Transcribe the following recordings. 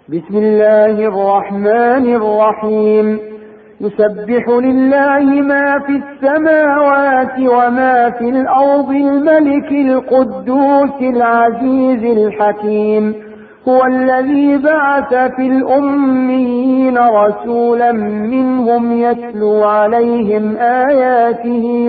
بسم الله الرحمن الرحيم. يسبح لله ما في السماوات وما في الأرض الملك القدوس العزيز الحكيم. هو الذي بعث في الأميين رسولا منهم يتلو عليهم آياته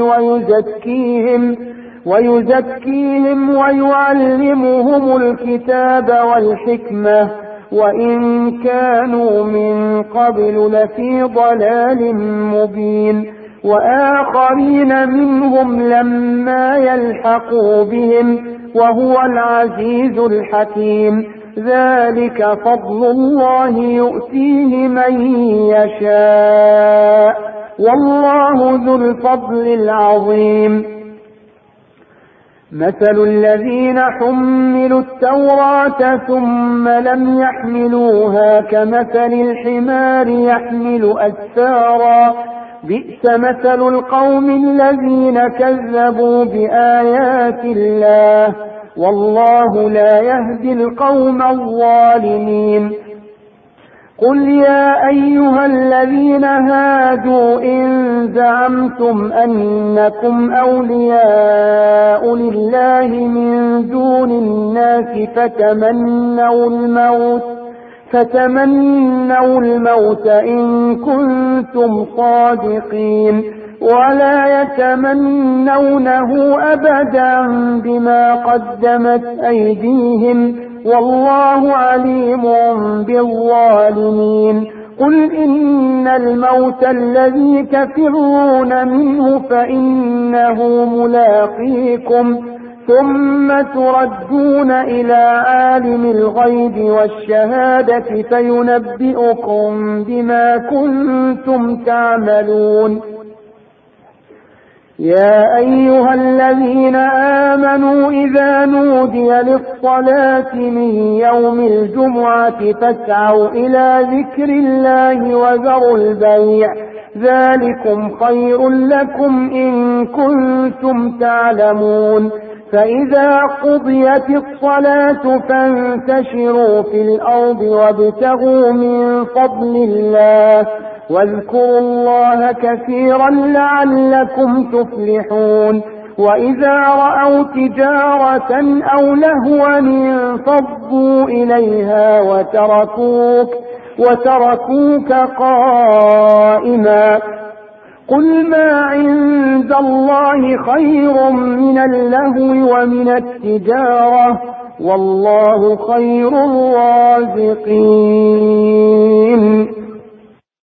ويزكيهم ويعلمهم الكتاب والحكمة وإن كانوا من قبل لفي ضلال مبين. وآخرين منهم لما يلحقوا بهم وهو العزيز الحكيم. ذلك فضل الله يؤتيه من يشاء والله ذو الفضل العظيم. مثل الذين حملوا التوراة ثم لم يحملوها كمثل الحمار يحمل أسفارا بئس مثل القوم الذين كذبوا بآيات الله والله لا يهدي القوم الظالمين. قل يا أيها الذين هادوا إن زعمتم أنكم أولياء لله من دون الناس فتمنوا الموت إن كنتم صادقين ولا يتمنونه أبدا بما قدمت أيديهم والله عليم بالظالمين. قل إن الموت الذي تفرون منه فإنه ملاقيكم ثم تردون إلى عالم الغيب والشهادة فينبئكم بما كنتم تعملون. يا أيها الذين آمنوا إذا نودي للصلاة من يوم الجمعة فاسعوا إلى ذكر الله وذروا البيع ذلكم خير لكم إن كنتم تعلمون. فإذا قضيت الصلاة فانتشروا في الأرض وابتغوا من فضل الله واذكروا الله كثيرا لعلكم تفلحون. وإذا رأوا تجارة أو لهوا انفضوا إليها وتركوك قائما. قل ما عند الله خير من اللهو ومن التجارة والله خير الرازقين.